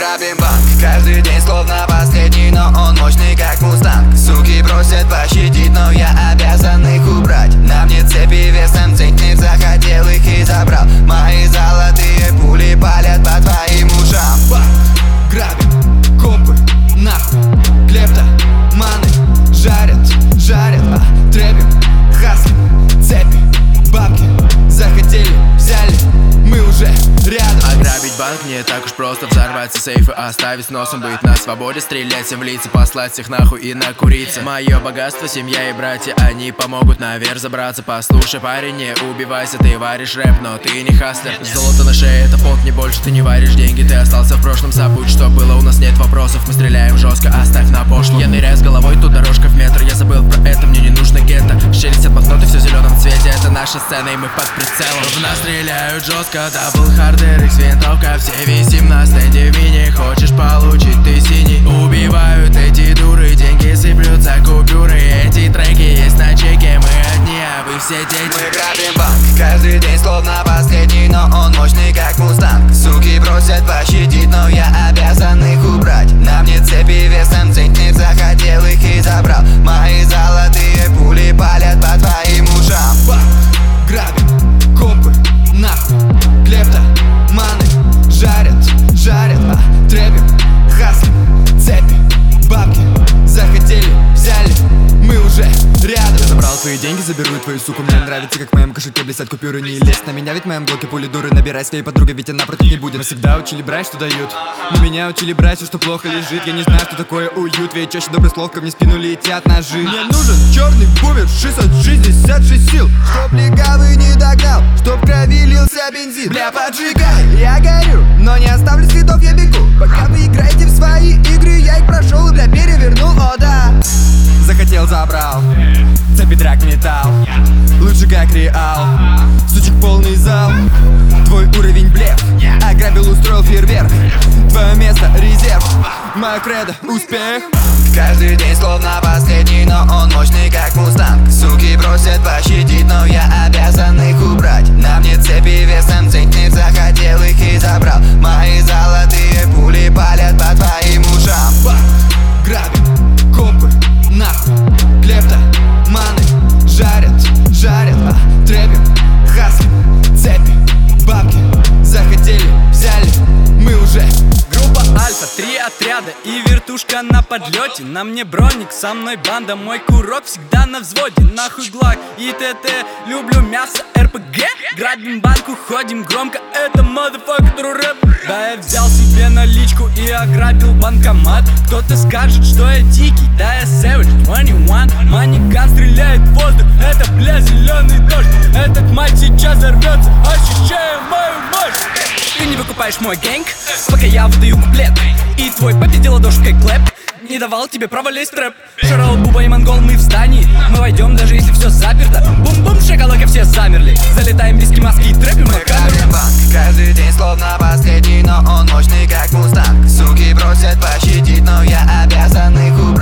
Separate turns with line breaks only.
грабим банк каждый день, словно последний, но он мощный, как мустанг. Суки просят пощадить, но я обязан их убрать. На мне цепи весом центнер, захотел их и забрал. Мои золотые пули палят по твоим ушам. Грабим, копы, нахуй, клептоманы жарят, трепим, хаслим, цепи, бабки захотели, взяли, мы уже рядом.
Ограбить банк не так уж просто, взорвать все сейфы, оставить с носом, быть на свободе, стрелять всем в лица, послать всех нахуй и накуриться. Мое богатство, семья и братья, они помогут наверх забраться. Послушай, парень, не убивайся, ты варишь рэп, но ты не хаслер. Золото на шее, это пот, не больше, ты не варишь деньги, ты остался в прошлом, забудь, что было, у нас нет вопросов. Мы стреляем жестко, оставь на пошло. Я ныряю с головой, тут дорожка в метр, я забыл про это, мне не нужно гетто. Челюсть от банкноты, все в зеленом цвете, это наша сцена, и мы под прицелом. В нас стреляют жестко, дабл хардер, X винтовка, все висим на стенде в мини. Хочешь получить, ты синий. Убивают эти дуры, деньги сыплются купюры. Эти треки есть на чеке, мы одни, а вы все дети.
Мы грабим банк каждый день, словно последний, но он мощный, как мустанг. Суки просят пощадить, но я обязан их убрать. На мне цепи весом центнер, захотел их и забрал. Мои золотые пули палят по твоим ушам. Грабим, копы, нахуй, клептоманы жарят, трепим, хаслим, цепи, бабки захотели, взяли, мы уже рядом.
Я забрал твои деньги, заберу твою суку. Мне нравится, как в моем кошельке блестят купюры. Не лезь на меня, ведь в моем блоке пули дуры. Набирай своей подругой, ведь она против не будет. Нас всегда учили брать, что дают, но меня учили брать все, что плохо лежит. Я не знаю, что такое уют, ведь чаще добрых слов ко мне в спину летят ножи. Мне нужен черный бумер, 666 сил, чтоб легавый не догнал, чтоб в крови лился бензин. Бля, поджигай, я горю, но не оставлю следов, я бегу. Пока вы играете в свои игры, я их прошел и, бля, перевернул, о да. Захотел, забрал, цепи, драк, металл, лучше как реал, сучек полный зал. Твой уровень блеф, ограбил, устроил фейерверк. Твое место резерв, моя кредо успех.
Каждый день, словно последний, но он мощный, как мустанг. Суки просят пощадить, но я обязан их убрать. На мне цепи весом центнер, захотел их и забрал. Мои золотые пули палят по твоим ушам. Грабим, копы, нахуй, клептоманы жарят, трепим, хаслим, цепи, бабки захотели, взяли, мы уже.
Группа Альфа, 3 отряда и вертушка на подлете. На мне броник, со мной банда, мой курок всегда на взводе. Нахуй глак и ТТ, люблю мясо, РПГ. Грабим банку, ходим громко, это motherfucker рэп. Да, я взял себе наличку и ограбил банкомат. Кто-то скажет, что я дикий, да я Savage 21. Маниган стреляет в воздух, это, бля, зеленый дождь. Этот мать сейчас взорвется, ощущаю мою мощь. Ты не выкупаешь мой гэнг, пока я выдаю куплет. И твой победил ладошкой клэп, не давал тебе права лезть в трэп. Шарал, Буба и Монгол, мы в здании. Мы войдем, даже если все заперто. Бум-бум, шоколака, все замерли. Залетаем виски, маски и трэпим на камеру.
Банк каждый день, словно последний, но он мощный, как мустанг. Суки просят пощадить, но я обязан их убрать.